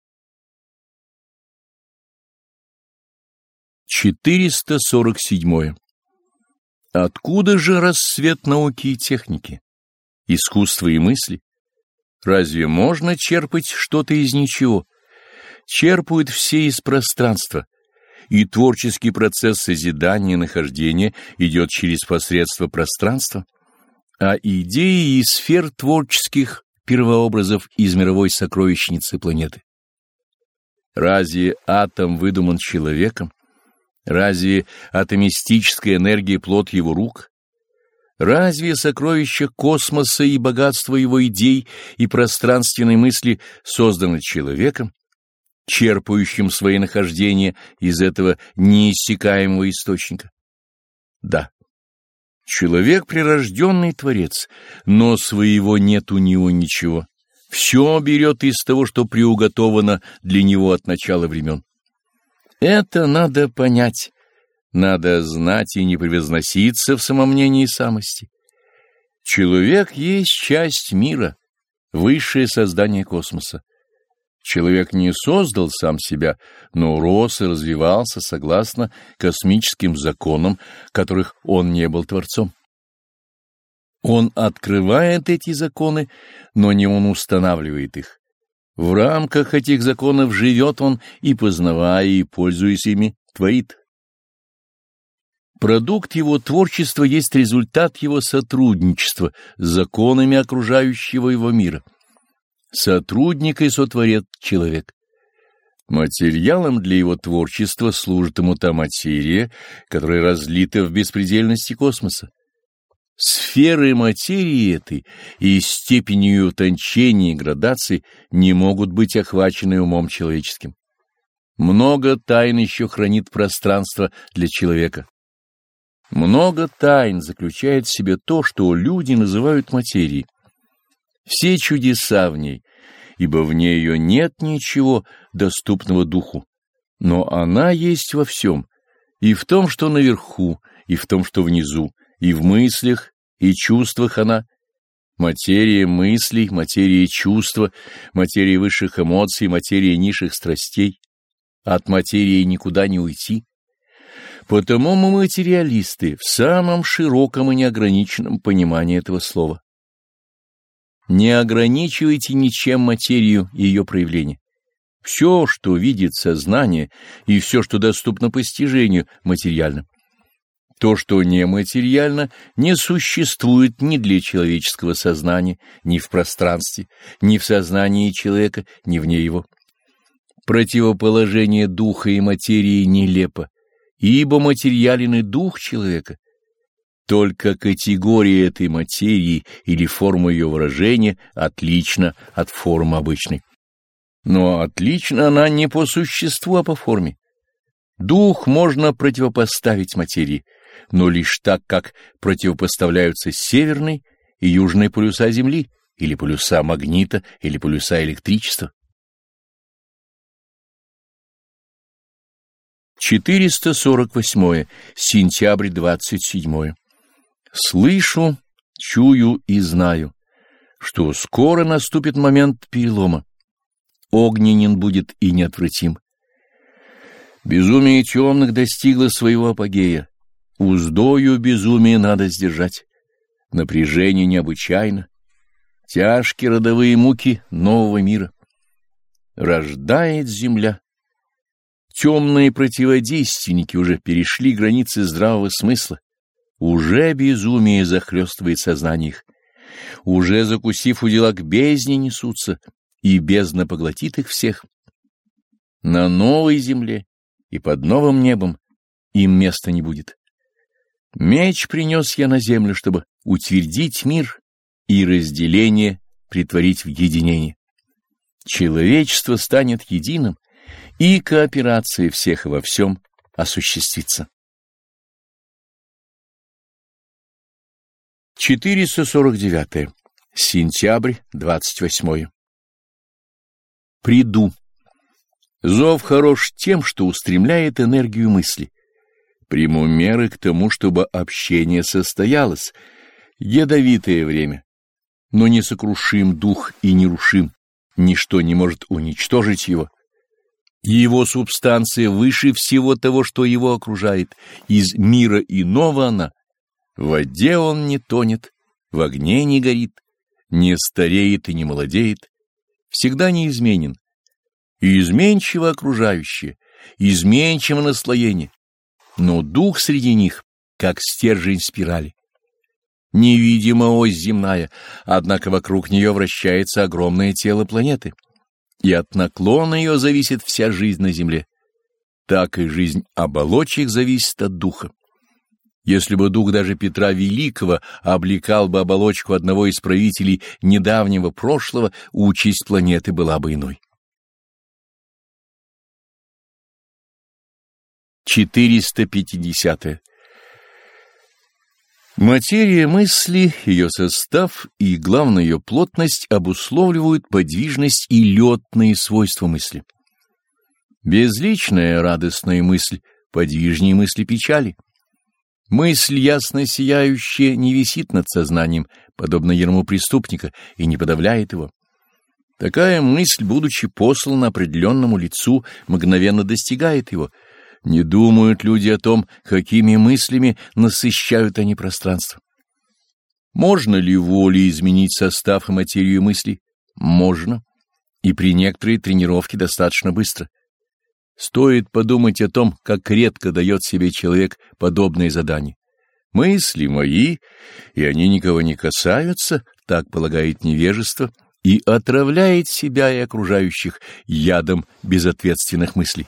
четыреста сорок седьмое. Откуда же рассвет науки и техники, искусства и мысли? Разве можно черпать что-то из ничего? Черпают все из пространства, и творческий процесс созидания и нахождения идет через посредство пространства, а идеи из сфер творческих первообразов из мировой сокровищницы планеты. Разве атом выдуман человеком? Разве атомистическая энергия плод его рук? Разве сокровища космоса и богатство его идей и пространственной мысли созданы человеком, черпающим свои нахождения из этого неиссякаемого источника? Да, человек прирожденный творец, но своего нет у него ничего. Все берет из того, что приуготовано для него от начала времен. Это надо понять. Надо знать и не превозноситься в самомнении и самости. Человек есть часть мира, высшее создание космоса. Человек не создал сам себя, но рос и развивался согласно космическим законам, которых он не был творцом. Он открывает эти законы, но не он устанавливает их. В рамках этих законов живет он и, познавая, и, пользуясь ими, творит. Продукт его творчества есть результат его сотрудничества с законами окружающего его мира. Сотрудник и сотворец человек. Материалом для его творчества служит ему та материя, которая разлита в беспредельности космоса. Сферы материи этой и степень ее утончения и градации не могут быть охвачены умом человеческим. Много тайн еще хранит пространство для человека. Много тайн заключает в себе то, что люди называют материей. Все чудеса в ней, ибо вне ее нет ничего доступного духу, но она есть во всем, и в том, что наверху, и в том, что внизу, и в мыслях, и чувствах она. Материя мыслей, материя чувства, материя высших эмоций, материя низших страстей. От материи никуда не уйти. Потому мы материалисты в самом широком и неограниченном понимании этого слова. Не ограничивайте ничем материю и ее проявление. Все, что видит сознание, и все, что доступно постижению, материально. То, что нематериально, не существует ни для человеческого сознания, ни в пространстве, ни в сознании человека, ни вне его. Противоположение духа и материи нелепо, ибо материален и дух человека. Только категория этой материи или форма ее выражения отлична от формы обычной. Но отлична она не по существу, а по форме. Дух можно противопоставить материи, но лишь так, как противопоставляются северный и южный полюса Земли, или полюса магнита, или полюса электричества. четыреста сорок восьмое. Сентябрь двадцать седьмое. Слышу, чую и знаю, что скоро наступит момент перелома. Огненен будет и неотвратим. Безумие темных достигло своего апогея. Уздою безумие надо сдержать. Напряжение необычайно. Тяжкие родовые муки нового мира. Рождает земля. Темные противодейственники уже перешли границы здравого смысла. Уже безумие захлестывает сознание их. Уже, закусив удила, к бездне несутся, и бездна поглотит их всех. На новой земле и под новым небом им места не будет. Меч принес я на землю, чтобы утвердить мир и разделение претворить в единение. Человечество станет единым, и кооперация всех и во всем осуществится. четыреста сорок девятое. Сентябрь двадцать восьмое. Приду. Зов хорош тем, что устремляет энергию мысли. Приму меры к тому, чтобы общение состоялось. Ядовитое время, но несокрушим дух и нерушим. Ничто не может уничтожить его. Его субстанция выше всего того, что его окружает. Из мира иного она. В воде он не тонет, в огне не горит, не стареет и не молодеет, всегда неизменен. И изменчиво окружающее, изменчиво наслоение, но дух среди них, как стержень спирали. Невидима ось земная, однако вокруг нее вращается огромное тело планеты, и от наклона ее зависит вся жизнь на Земле. Так и жизнь оболочек зависит от духа. Если бы дух даже Петра Великого облекал бы оболочку одного из правителей недавнего прошлого, участь планеты была бы иной. четыреста пятидесятое. Материя мысли, ее состав и, главное, ее плотность обусловливают подвижность и летные свойства мысли. Безличная радостная мысль подвижнее мысли печали. Мысль ясно сияющая не висит над сознанием, подобно ярму преступника, и не подавляет его. Такая мысль, будучи послана определенному лицу, мгновенно достигает его. Не думают люди о том, какими мыслями насыщают они пространство. Можно ли волей изменить состав и материю мыслей? Можно. И при некоторой тренировке достаточно быстро. Стоит подумать о том, как редко дает себе человек подобные задания. Мысли мои, и они никого не касаются, так полагает невежество, и отравляет себя и окружающих ядом безответственных мыслей.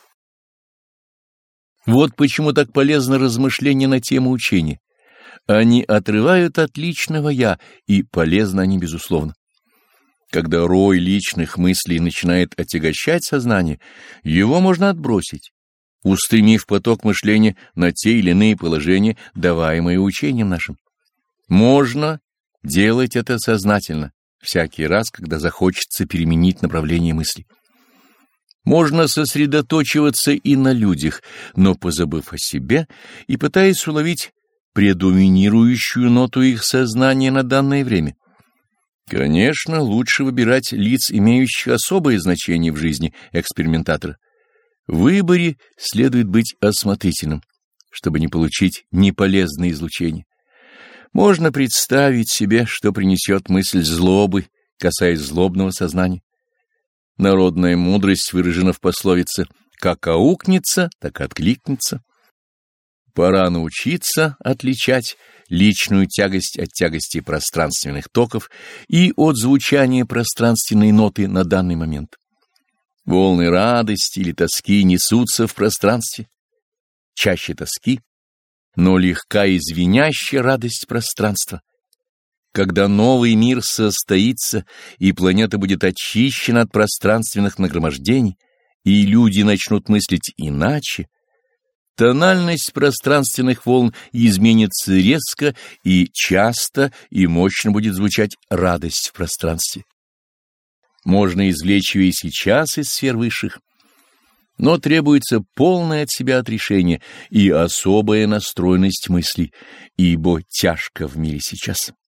Вот почему так полезно размышление на тему учения. Они отрывают от личного «я», и полезны они безусловно. Когда рой личных мыслей начинает отягощать сознание, его можно отбросить, устремив поток мышления на те или иные положения, даваемые учением нашим. Можно делать это сознательно, всякий раз, когда захочется переменить направление мысли. Можно сосредоточиваться и на людях, но позабыв о себе и пытаясь уловить предоминирующую ноту их сознания на данное время. Конечно, лучше выбирать лиц, имеющих особое значение в жизни экспериментатора. В выборе следует быть осмотрительным, чтобы не получить неполезное излучение. Можно представить себе, что принесет мысль злобы, касаясь злобного сознания. Народная мудрость выражена в пословице «как аукнется, так откликнется». Пора научиться отличать личную тягость от тягости пространственных токов и от звучания пространственной ноты на данный момент. Волны радости или тоски несутся в пространстве. Чаще тоски, но легка и звенящая радость пространства. Когда новый мир состоится, и планета будет очищена от пространственных нагромождений, и люди начнут мыслить иначе, тональность пространственных волн изменится резко, и часто и мощно будет звучать радость в пространстве. Можно извлечь ее и сейчас из сфер высших, но требуется полное от себя отрешение и особая настроенность мыслей, ибо тяжко в мире сейчас.